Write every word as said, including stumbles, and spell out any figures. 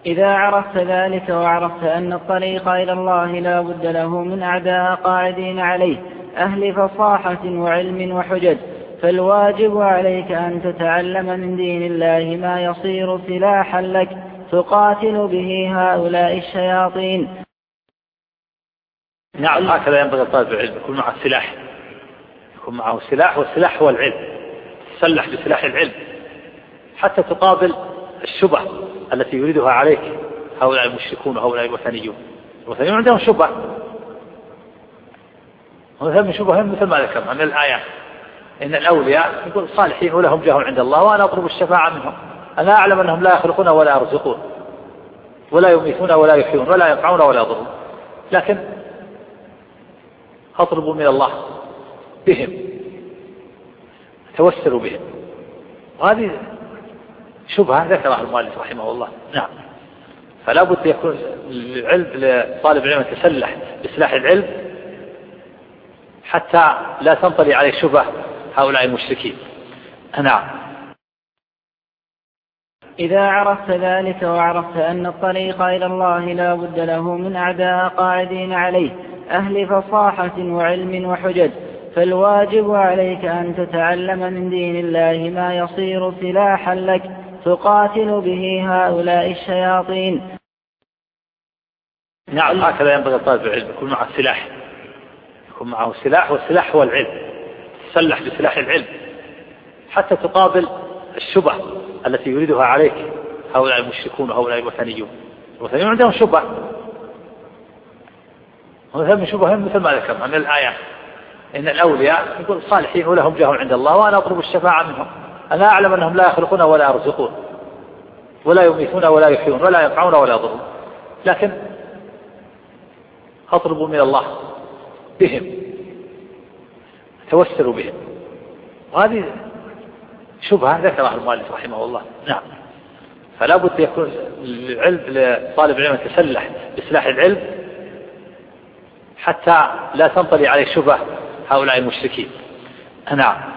إذا عرفت ذلك وعرفت أن الطريق إلى الله لا بد له من أعداء قاعدين عليه أهل فصاحة وعلم وحجج، فالواجب عليك أن تتعلم من دين الله ما يصير سلاحا لك تقاتل به هؤلاء الشياطين. نعم، هكذا ينبغي طالب العلم يكون معه سلاح، يكون معه سلاح، والسلاح هو العلم، تسلح بسلاح العلم حتى تقابل الشبه التي يريدها عليك هؤلاء المشركون وهؤلاء الوثنيون. الوثنيون عندهم شبه، وهم شبههم مثل ما ذكرنا من الآيات، إن الأولياء يقول صالحين ولهم جاه عند الله وأنا أطلب الشفاعة منهم، أنا أعلم أنهم لا يخلقون ولا يرزقون ولا يميتون ولا يحيون ولا ينفعون ولا يضرون، لكن أطلب من الله بهم، توسلوا بهم. وهذه شبهة ذكرها المؤلف رحمه الله. نعم، فلا بد يكون العلم لطالب العلم يتسلح بسلاح العلم حتى لا تنطلي عليه شبه هؤلاء المشركين. نعم. إذا عرفت ذلك وعرفت أن الطريق إلى الله لا بد له من أعداء قاعدين عليه أهل فصاحة وعلم وحجج، فالواجب عليك أن تتعلم من دين الله ما يصير سلاحا لك تقاتل به هؤلاء الشياطين. نعم، هكذا ينبغي طالب العلم يكون معه سلاح، يكون معه سلاح، والسلاح هو العلم، تسلح بسلاح العلم حتى تقابل الشبه التي يريدها عليك هؤلاء المشركون وهؤلاء الوثنيون. الوثنيون عندهم شبه، وهم شبههم مثل ما ذكرنا من الآيات، إن الأولياء يقول صالحين ولهم جاه عند الله وأنا أطلب الشفاعة منهم، أنا أعلم أنهم لا يخلقون ولا يرزقون ولا يميتون ولا يحيون ولا ينفعون ولا يضرون، لكن أطلب من الله بهم، توسلوا بهم. وهذه شبهة ذكرها المؤلف رحمه الله. نعم، فلا بد يكون العلم لطالب العلم يتسلح بسلاح العلم حتى لا تنطلي عليه شبه هؤلاء المشركين. نعم.